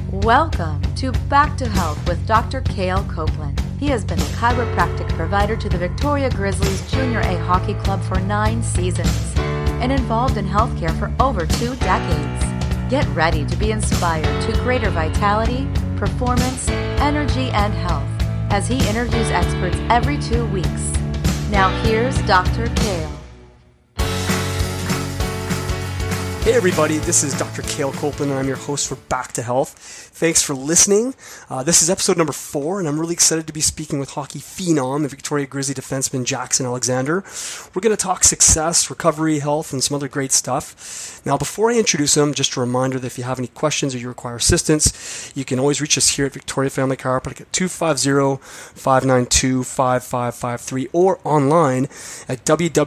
Welcome to Back to Health with Dr. Cale Copeland. He has been a chiropractic provider to the Victoria Grizzlies Junior A Hockey Club for 9 seasons and involved in healthcare for over 2 decades. Get ready to be inspired to greater vitality, performance, energy, and health as he interviews experts every 2 weeks. Now here's Dr. Cale. Hey everybody, this is Dr. Cale Copeland and I'm your host for Back to Health. Thanks for listening. This is episode number 4 and I'm really excited to be speaking with hockey phenom, the Victoria Grizzly defenseman Jackson Alexander. We're going to talk success, recovery, health, and some other great stuff. Now before I introduce him, just a reminder that if you have any questions or you require assistance, you can always reach us here at Victoria Family Chiropractic at 250-592-5553 or online at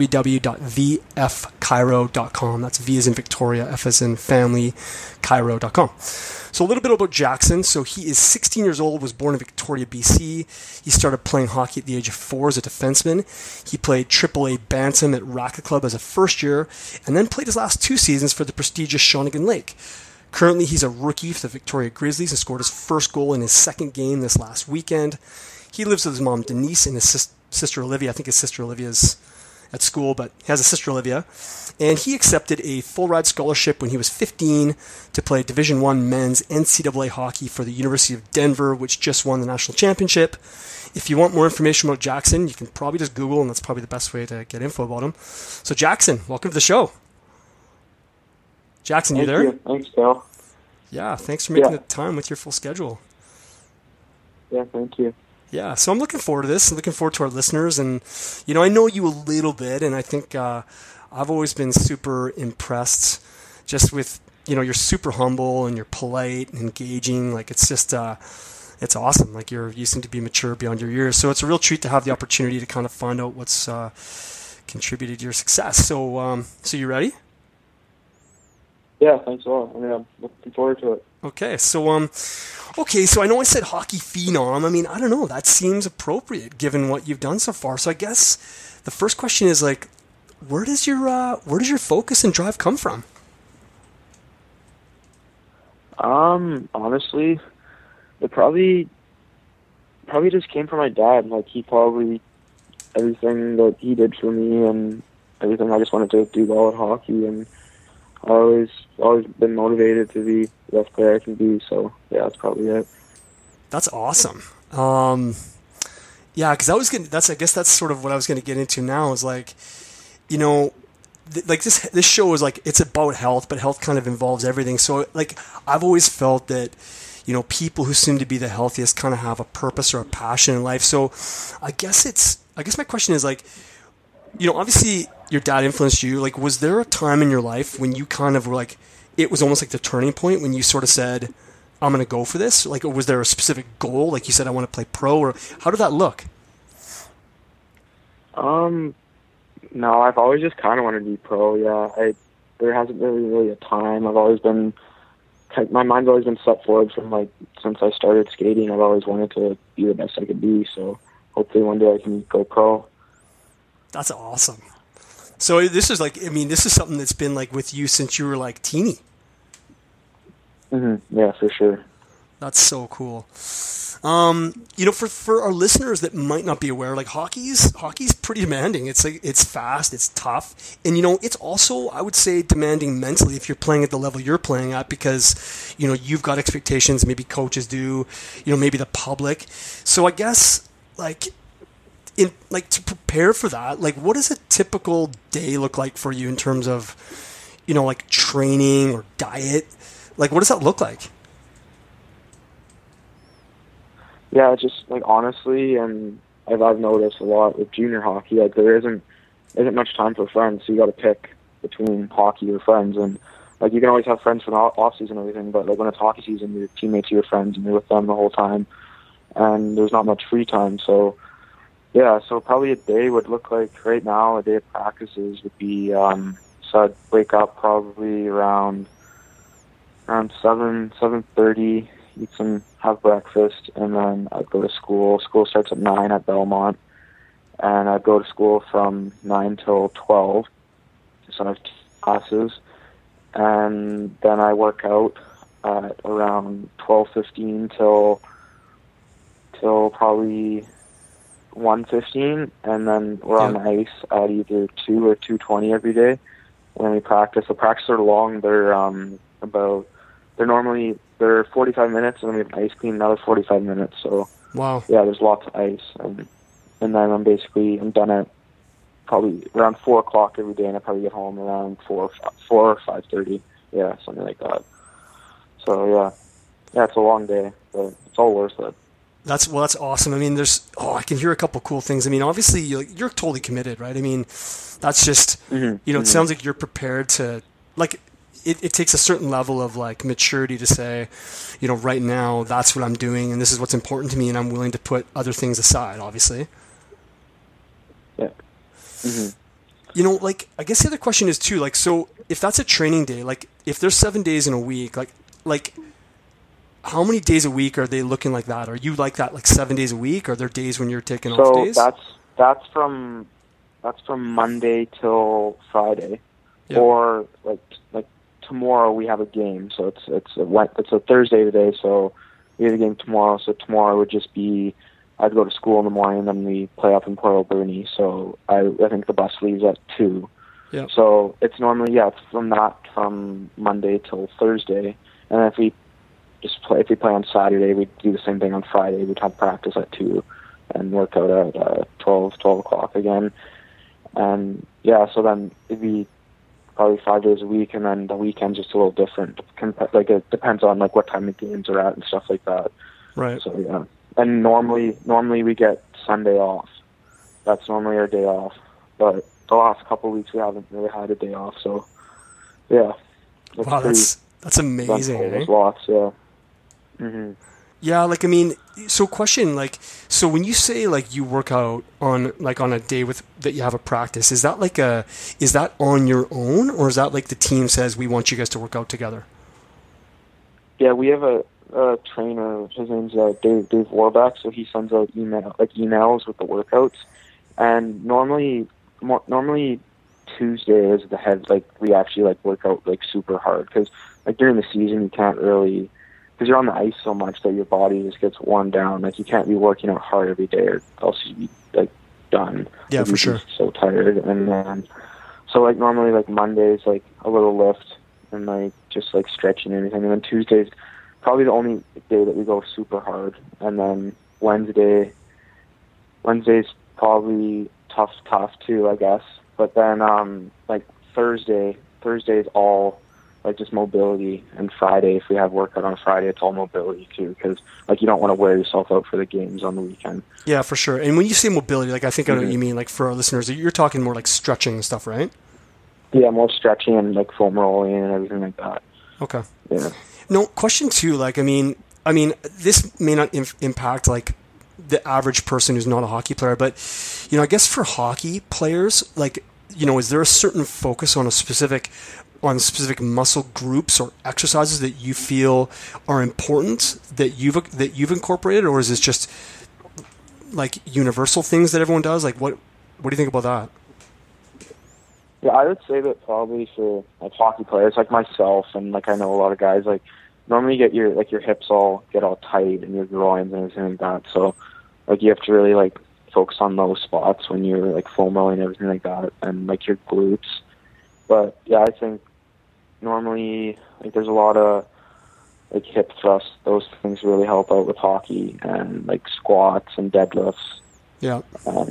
www.vfchiro.com. That's V as in Victoria, F as in family, chiro.com. So a little bit about Jackson. So he is 16 years old, was born in Victoria, BC. He started playing hockey at the age of 4 as a defenseman. He played AAA Bantam at Racket Club as a first year, and then played his last 2 seasons for the prestigious Shawnigan Lake. Currently, he's a rookie for the Victoria Grizzlies and scored his first goal in his second game this last weekend. He lives with his mom, Denise, and his sister, Olivia. I think his sister, Olivia's at school, but he has a sister, Olivia. And he accepted a full-ride scholarship when he was 15 to play Division I men's NCAA hockey for the University of Denver, which just won the national championship. If you want more information about Jackson, you can probably just Google, and that's probably the best way to get info about him. So Jackson, welcome to the show. Jackson, you there? Thanks, Cal. Yeah, thanks for making the time with your full schedule. Yeah, thank you. Yeah, so I'm looking forward to this. I'm looking forward to our listeners. And, you know, I know you a little bit, and I think I've always been super impressed just with, you know, you're super humble and you're polite and engaging. Like, it's just, it's awesome. Like, you seem to be mature beyond your years. So it's a real treat to have the opportunity to kind of find out what's contributed to your success. So, so you ready? Yeah, thanks a lot. I mean, I'm looking forward to it. Okay, so so I know I said hockey phenom. I mean, I don't know. That seems appropriate given what you've done so far. So I guess the first question is like, where does your focus and drive come from? Honestly, it probably just came from my dad. Like, everything that he did for me and everything, I just wanted to do well at hockey, and I always been motivated to be the best player I can be. So yeah, that's probably it. That's awesome. Yeah, because I guess that's sort of what I was going to get into now. Is like, you know, like this show is like, it's about health, but health kind of involves everything. So like, I've always felt that, you know, people who seem to be the healthiest kind of have a purpose or a passion in life. So I guess my question is like, you know, obviously your dad influenced you. Like, was there a time in your life when you kind of were like, it was almost like the turning point when you sort of said, I'm going to go for this? Like, or was there a specific goal? Like you said, I want to play pro, or how did that look? No, I've always just kind of wanted to be pro. Yeah, there hasn't been really a time. My mind's always been set forward from like, since I started skating. I've always wanted to be the best I could be. So hopefully one day I can go pro. That's awesome. So this is like, I mean, this is something that's been like with you since you were like teeny. Mm-hmm. Yeah, for sure. That's so cool. You know, for our listeners that might not be aware, like hockey's pretty demanding. It's like, it's fast, it's tough, and you know, it's also, I would say, demanding mentally if you're playing at the level you're playing at, because you know, you've got expectations. Maybe coaches do, you know, maybe the public. So I guess like, to prepare for that, like, what does a typical day look like for you in terms of, you know, like training or diet? Like, what does that look like? Yeah, just like, honestly, and I've noticed a lot with junior hockey, like there isn't much time for friends, so you got to pick between hockey or friends, and like you can always have friends for the off season and everything, but like when it's hockey season, your teammates are your friends and you're with them the whole time, and there's not much free time. So yeah, so probably a day would look like, right now, a day of practices would be, so I'd wake up probably around 7:30, have breakfast, and then I'd go to school. School starts at 9 at Belmont, and I'd go to school from 9 till 12, so I have classes, and then I work out at around 12:15 till probably 1:15, and then we're on the ice at either 2 or 2:20 every day when we practice. The practices are long. They're 45 minutes, and then we have ice clean another 45 minutes. So Wow. yeah, there's lots of ice, and then I'm done at probably around 4 o'clock every day, and I probably get home around 4 or 5:30. Yeah, something like that. So yeah, it's a long day, but it's all worth it. That's awesome. I mean, I can hear a couple cool things. I mean, obviously you're totally committed, right? I mean, that's just, it sounds like you're prepared to, like, it takes a certain level of like maturity to say, right now that's what I'm doing and this is what's important to me and I'm willing to put other things aside, obviously. Yeah. Mm-hmm. Like, I guess the other question is too, like, so if that's a training day, like if there's 7 days in a week, like how many days a week are they looking like that? Are you like that, like 7 days a week? Are there days when you're taking off days? So that's from Monday till Friday, or like tomorrow we have a game. So it's a Thursday today. So we have a game tomorrow. So tomorrow would just be I'd go to school in the morning, and then we play up in Port Alberni. So I think the bus leaves at 2. Yeah. So it's normally it's from Monday till Thursday, and if we play on Saturday, we'd do the same thing on Friday. We'd have practice at 2 and work out at 12 o'clock again. And so then it'd be probably 5 days a week, and then the weekend's just a little different. Like it depends on like what time the games are at and stuff like that. Right. So yeah. And normally we get Sunday off. That's normally our day off. But the last couple of weeks we haven't really had a day off. So yeah. Wow, that's amazing. There's lots, yeah. Mm-hmm. Yeah, like, I mean, so question, like, so when you say like you work out on a day that you have a practice, is that on your own, or is that like the team says we want you guys to work out together? Yeah, we have a trainer. His name's Dave Warback. So he sends out emails with the workouts, and normally Tuesday is the head. Like we actually like work out like super hard because like during the season you can't really. Because you're on the ice so much that your body just gets worn down. Like you can't be working out hard every day, or else you'd be like done. Yeah, for sure. So tired, and then so like normally like Monday's like a little lift and like just like stretching and everything, and then Tuesday's probably the only day that we go super hard, and then Wednesday's probably tough too, I guess. But then like Thursday's all. Like just mobility, and Friday, if we have workout on Friday, it's all mobility too, because like you don't want to wear yourself out for the games on the weekend. Yeah, for sure. And when you say mobility, like I think I know what you mean. Like for our listeners, you're talking more like stretching and stuff, right? Yeah, more stretching and like foam rolling and everything like that. Okay. Yeah. No, question 2. Like, I mean, this may not impact like the average person who's not a hockey player, but I guess for hockey players, like is there a certain focus on specific muscle groups or exercises that you feel are important that you've incorporated, or is this just like universal things that everyone does? Like what do you think about that? Yeah, I would say that probably for like hockey players like myself, and like I know a lot of guys, like normally you get your hips get all tight and your groins and everything like that. So like you have to really like focus on those spots when you're like foam rolling and everything like that, and like your glutes. But yeah, I think normally, like, there's a lot of, like, hip thrusts. Those things really help out with hockey, and, like, squats and deadlifts. Yeah.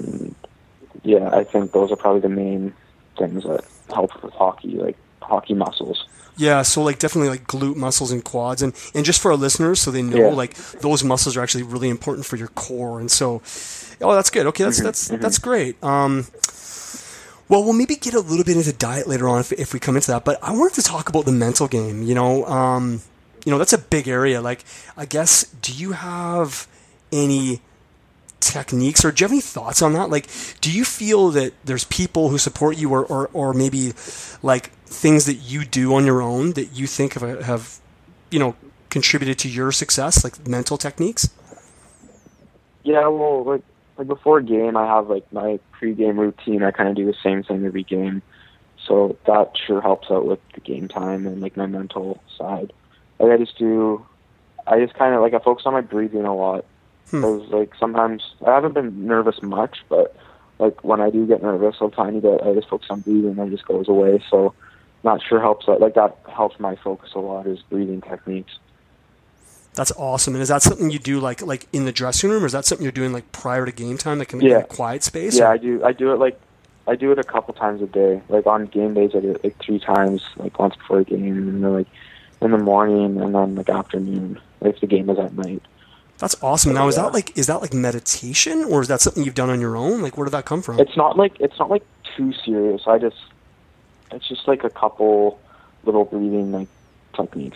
Yeah, I think those are probably the main things that help with hockey, like, hockey muscles. Yeah, so, like, definitely, like, glute muscles and quads. And just for our listeners, so they know, like, those muscles are actually really important for your core. And so, that's good. Okay, that's great. Well, we'll maybe get a little bit into diet later on if we come into that. But I wanted to talk about the mental game. That's a big area. Like, I guess, do you have any techniques, or do you have any thoughts on that? Like, do you feel that there's people who support you, or maybe like things that you do on your own that you think have contributed to your success, like mental techniques? Yeah, well, like before a game, I have like my pre-game routine. I kind of do the same thing every game, so that sure helps out with the game time and like my mental side. like I just kind of like I focus on my breathing a lot. Because like sometimes I haven't been nervous much, but like when I do get nervous a tiny bit, I just focus on breathing and it just goes away. So not sure helps that helps my focus a lot is breathing techniques. That's awesome. And is that something you do like in the dressing room, or is that something you're doing like prior to game time, like in a quiet space? Yeah, I do it a couple times a day. Like on game days, I do it like 3 times, like once before a game, and then like in the morning, and then like afternoon, like if the game is at night. That's awesome. Now, is that like meditation, or is that something you've done on your own? Like, where did that come from? It's not like too serious. It's just like a couple little breathing like techniques.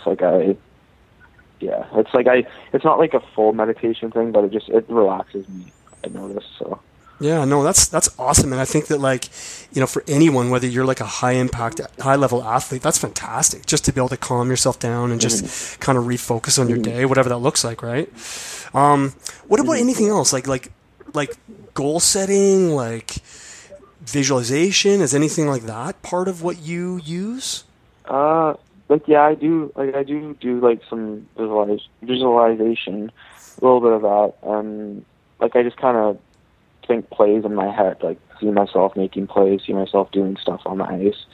It's not like a full meditation thing, but it relaxes me. I notice so. Yeah, no, that's awesome, and I think that like, you know, for anyone, whether you're like a high level athlete, that's fantastic. Just to be able to calm yourself down and just kind of refocus on your day, whatever that looks like, right? What about anything else, like goal setting, like visualization? Is anything like that part of what you use? I do like some visualization, a little bit of that, and like I just kind of think plays in my head, like see myself making plays, see myself doing stuff on the ice.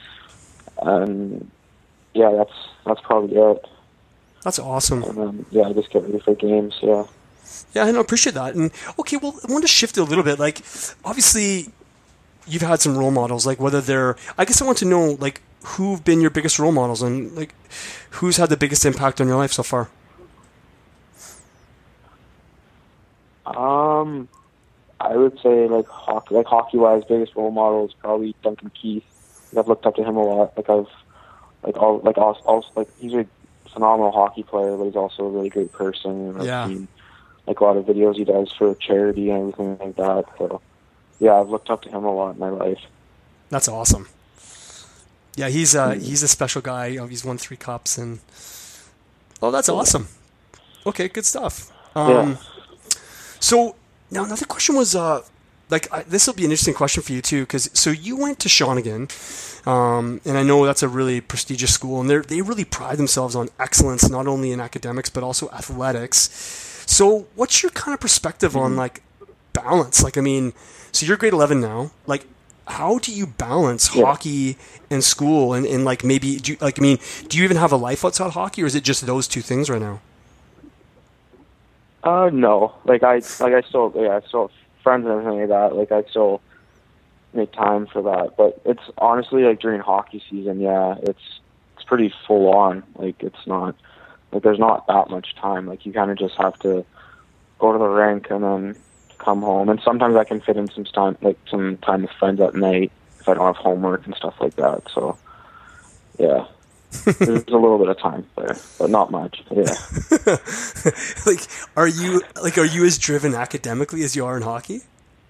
That's probably it. That's awesome. And then, I just get ready for games. Yeah, I appreciate that. And okay, well, I want to shift it a little bit. Like, obviously, you've had some role models. Like, whether they're, I guess I want to know, like, who've been your biggest role models, and like, who's had the biggest impact on your life so far? I would say hockey-wise, biggest role model is probably Duncan Keith. I've looked up to him a lot. He's a phenomenal hockey player, but he's also a really great person. And I've seen like a lot of videos he does for charity and everything like that. So yeah, I've looked up to him a lot in my life. That's awesome. Yeah, he's a special guy. You know, he's won 3 cups, and that's awesome. Okay, good stuff. So now another question was this will be an interesting question for you too, because so you went to Shawnigan, and I know that's a really prestigious school, and they really pride themselves on excellence, not only in academics but also athletics. So what's your kind of perspective on like balance? Like, I mean, so you're grade 11 now. Like, how do you balance hockey and school, and like maybe do you even have a life outside hockey, or is it just those 2 things right now? No. I still have friends and everything like that. Like, I still make time for that. But it's honestly, like, during hockey season, it's pretty full on. Like, it's not, like, there's not that much time. Like, you kind of just have to go to the rink and then come home. And sometimes I can fit in some time with friends at night if I don't have homework and stuff like that. So, yeah. There's a little bit of time there, but not much. Yeah. Are you as driven academically as you are in hockey?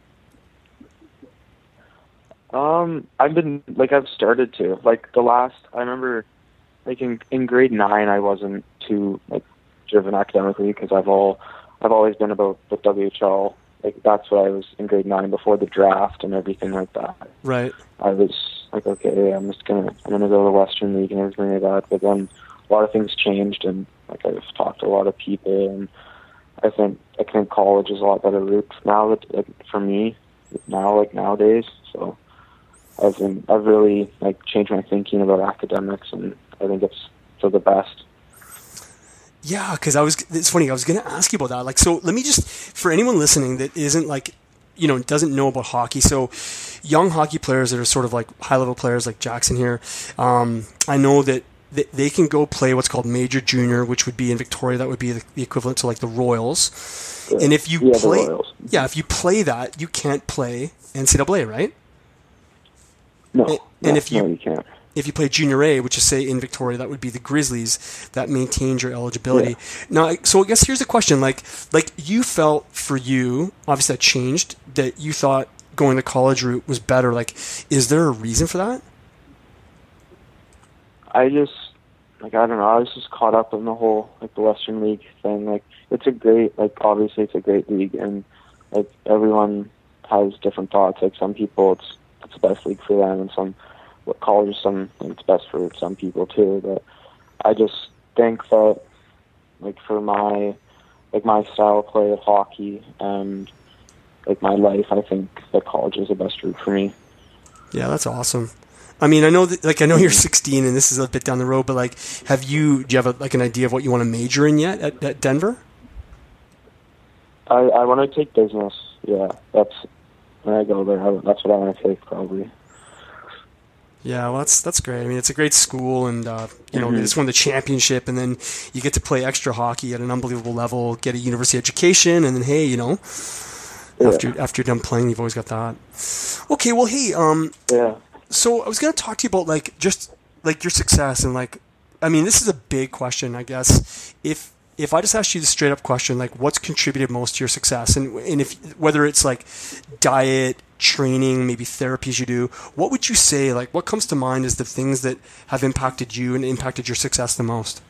I've started to. I remember, like in grade 9, I wasn't too like driven academically because I've always been about the WHL. Like, that's what I was in grade 9 before the draft and everything like that. Right. I was like, okay, I'm gonna go to the Western League and everything like that. But then a lot of things changed, and like I've talked to a lot of people, and I think college is a lot better route now. For me now, like nowadays. So I've really like changed my thinking about academics, and I think it's for the best. Yeah, because it's funny, I was going to ask you about that. Like, so let me just, for anyone listening that isn't like, you know, doesn't know about hockey. So young hockey players that are sort of like high level players like Jackson here, I know that they can go play what's called major junior, which would be in Victoria, that would be the equivalent to like the Royals. Yeah. And if you if you play that, you can't play NCAA, right? No. You can't. If you play Junior A, which is, say, in Victoria, that would be the Grizzlies, that maintains your eligibility. Yeah. Now, so I guess here's the question. Like you felt for you, obviously that changed, that you thought going the college route was better. Like, is there a reason for that? I don't know. I was just caught up in the whole, like, the Western League thing. Like, Obviously it's a great league, and, like, everyone has different thoughts. Like, some people, it's the best league for them, and college is it's best for some people too, but I just think that like for my style of play of hockey and like my life, I think that college is the best route for me. Yeah, that's awesome. I mean, I know that, I know you're 16 and this is a bit down the road, but like, do you have an idea of what you want to major in yet at Denver? I want to take business. Yeah, that's when I go there. That's what I want to take probably. Yeah, well, that's great. I mean, it's a great school, and you know, they just won the championship, and then you get to play extra hockey at an unbelievable level, get a university education, and then hey, you know, after you're done playing, you've always got that. Okay, well, hey, yeah. So I was going to talk to you about like just like your success, and like, I mean, this is a big question, I guess. If I just asked you the straight up question, like, what's contributed most to your success, and if whether it's like diet, training, maybe therapies you do, what would you say? Like, what comes to mind is the things that have impacted you and impacted your success the most?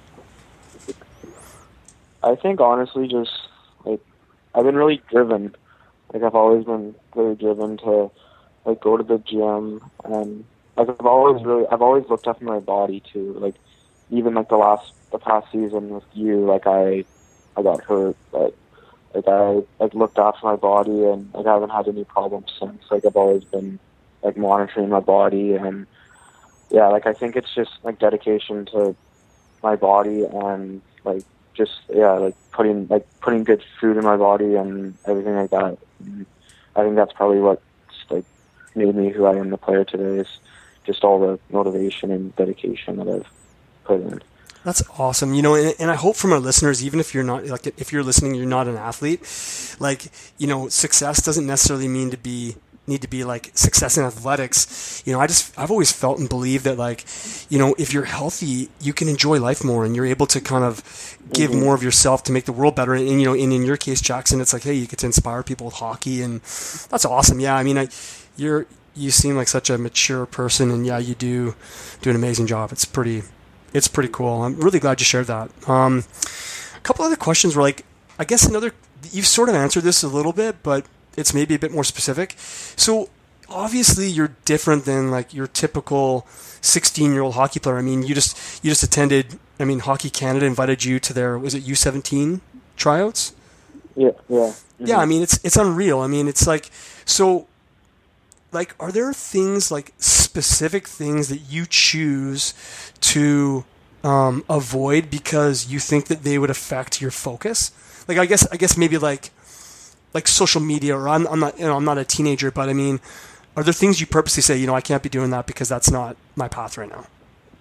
I think honestly, just like I've been really driven. Like I've always been very driven to like go to the gym, and like I've always looked after my body too. Like even like the past season with you, like I got hurt, but like I looked after my body, and like I haven't had any problems since. Like I've always been like monitoring my body, and yeah, like I think it's just like dedication to my body, and like just like putting good food in my body and everything like that. And I think that's probably what like made me who I am, the player today, is just all the motivation and dedication that I've put in. That's awesome. You know, and I hope from our listeners, even if you're not, like, if you're listening, you're not an athlete, like, you know, success doesn't necessarily need to be like success in athletics. You know, I've always felt and believed that, like, you know, if you're healthy, you can enjoy life more, and you're able to kind of give more of yourself to make the world better. And you know, in your case, Jackson, it's like, hey, you get to inspire people with hockey, and that's awesome. Yeah. I mean, you seem like such a mature person, and yeah, you do an amazing job. It's pretty cool. I'm really glad you shared that. A couple other questions were like, I guess you've sort of answered this a little bit, but it's maybe a bit more specific. So obviously you're different than like your typical 16-year-old hockey player. I mean, you just attended, I mean, Hockey Canada invited you to their, was it U17 tryouts? Yeah. Mm-hmm. Yeah, I mean, it's unreal. I mean, it's like, so like, are there things, like specific things that you choose to avoid because you think that they would affect your focus? Like, I guess maybe like social media, or I'm not a teenager, but I mean, are there things you purposely say, you know, I can't be doing that because that's not my path right now?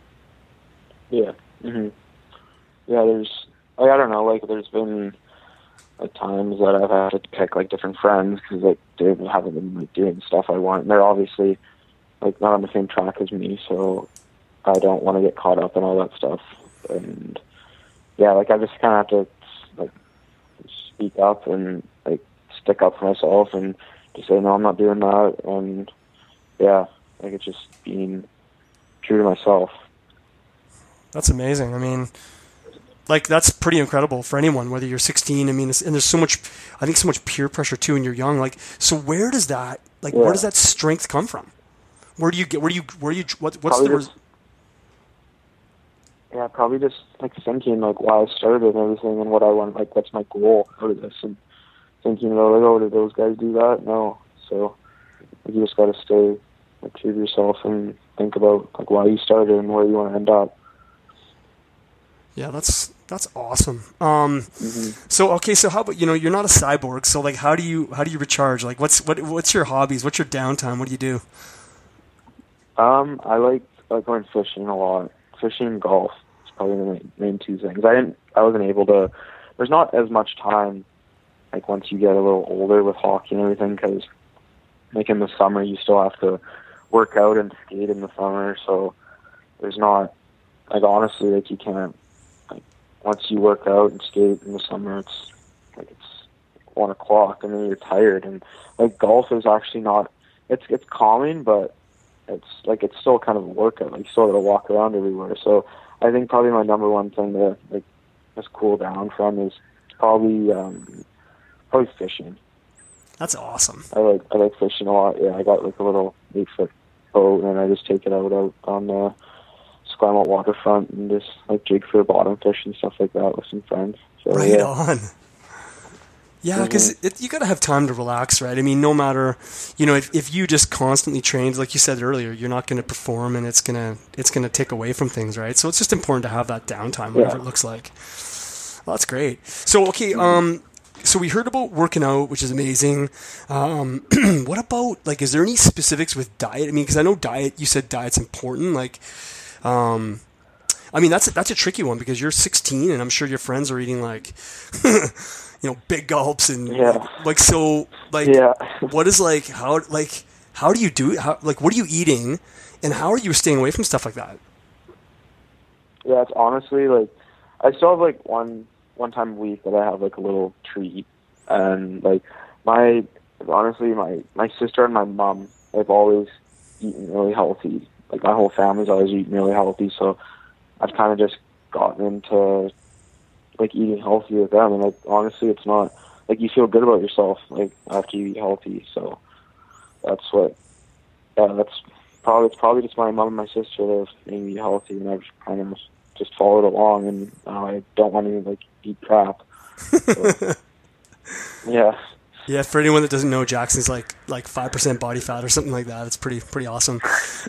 Yeah. Mm-hmm. Yeah. I don't know. Like, there's been like times that I've had to pick like different friends because like they haven't been like doing stuff I want, and they're obviously like not on the same track as me, so I don't want to get caught up in all that stuff. And yeah, like I just kind of have to like speak up and like stick up for myself and just say, no, I'm not doing that. And yeah, like it's just being true to myself. That's amazing. I mean, like, that's pretty incredible for anyone, whether you're 16. I mean, and there's so much peer pressure too when you're young. Like, so where does that strength come from? What's the probably just like thinking like why I started and everything and what I want, like what's my goal out of this, and thinking about like, oh, did those guys do that? No. So like, you just got to stay like true to yourself and think about like why you started and where you want to end up. Yeah, that's awesome. So okay, so how about, you know, you're not a cyborg, so like how do you recharge? Like what's your hobbies? What's your downtime? What do you do? I like going fishing a lot. Fishing and golf is probably the main two things. I wasn't able to. There's not as much time like once you get a little older with hockey and everything, because like in the summer you still have to work out and skate in the summer, so there's not like honestly like you can't. Once you work out and skate in the summer, it's 1:00 and then you're tired. And like golf is actually not, it's calming, but it's still kind of a workout. Like you still got to walk around everywhere. So I think probably my number one thing to like just cool down from is probably fishing. That's awesome. I like fishing a lot. Yeah, I got like a little 8-foot boat, and I just take it out on the Esquimalt waterfront and just like jig for bottom fish and stuff like that with some friends. So, Right yeah. on. Yeah, because you got to have time to relax, right? I mean, no matter, if you just constantly train, like you said earlier, you're not going to perform, and it's gonna take away from things, right? So it's just important to have that downtime, whatever it looks like. Well, that's great. So okay, so we heard about working out, which is amazing. What about, like, is there any specifics with diet? I mean, because I know you said diet's important. Like, I mean, that's a tricky one because you're 16, and I'm sure your friends are eating like. Big gulps and what is how do you do it? What are you eating and how are you staying away from stuff like that? Yeah, it's honestly like, I still have like one time a week that I have like a little treat, and like my sister and my mom, they've always eaten really healthy. Like my whole family's always eaten really healthy, so I've kind of just gotten into like eating healthy with them, and like honestly, it's not like you feel good about yourself like after you eat healthy. So that's it's probably just my mom and my sister that have made me eat healthy, and I've kind of just followed along, and I don't want to like eat crap. So, yeah. Yeah, for anyone that doesn't know, Jackson's like 5% body fat or something like that. It's pretty awesome.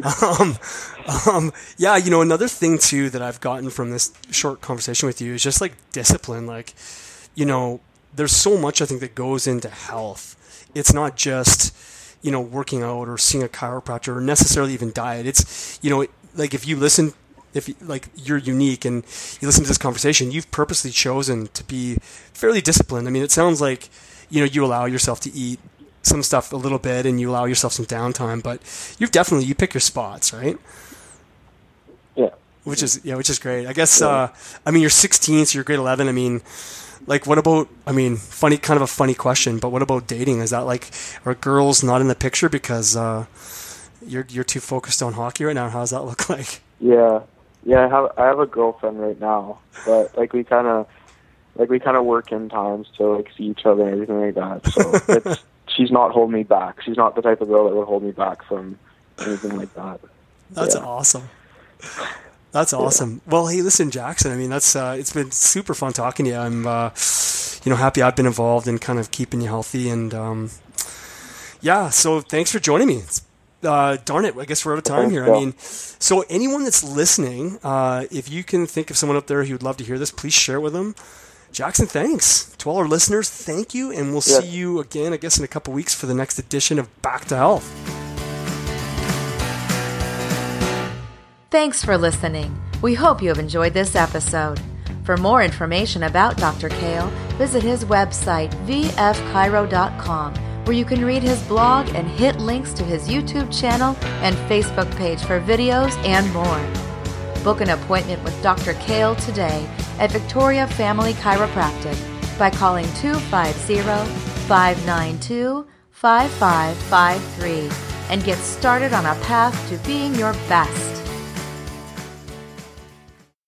Yeah, another thing too that I've gotten from this short conversation with you is just like discipline. Like, there's so much I think that goes into health. It's not just working out or seeing a chiropractor or necessarily even diet. It's like if you're unique and you listen to this conversation, you've purposely chosen to be fairly disciplined. I mean, it sounds like you allow yourself to eat some stuff a little bit and you allow yourself some downtime, but you pick your spots, right? Yeah. Which is great. I guess, I mean, you're 16, so you're grade 11. I mean, like, what about, kind of a funny question, but what about dating? Is that like, are girls not in the picture because, you're too focused on hockey right now? How does that look like? Yeah. I have a girlfriend right now, but like we kind of work in times to like see each other and everything like that. So she's not holding me back. She's not the type of girl that would hold me back from anything like that. That's awesome. That's awesome. Yeah. Well, hey, listen, Jackson, I mean, that's, it's been super fun talking to you. I'm, happy I've been involved in kind of keeping you healthy, and, so thanks for joining me. Darn it, I guess we're out of time here. I mean, so anyone that's listening, if you can think of someone up there who would love to hear this, please share it with them. Jackson, thanks. To all our listeners, thank you, and we'll see you again, I guess, in a couple weeks for the next edition of Back to Health. Thanks for listening. We hope you have enjoyed this episode. For more information about Dr. Kale, visit his website, vfchiro.com, where you can read his blog and hit links to his YouTube channel and Facebook page for videos and more. Book an appointment with Dr. Kale today at Victoria Family Chiropractic by calling 250-592-5553 and get started on a path to being your best.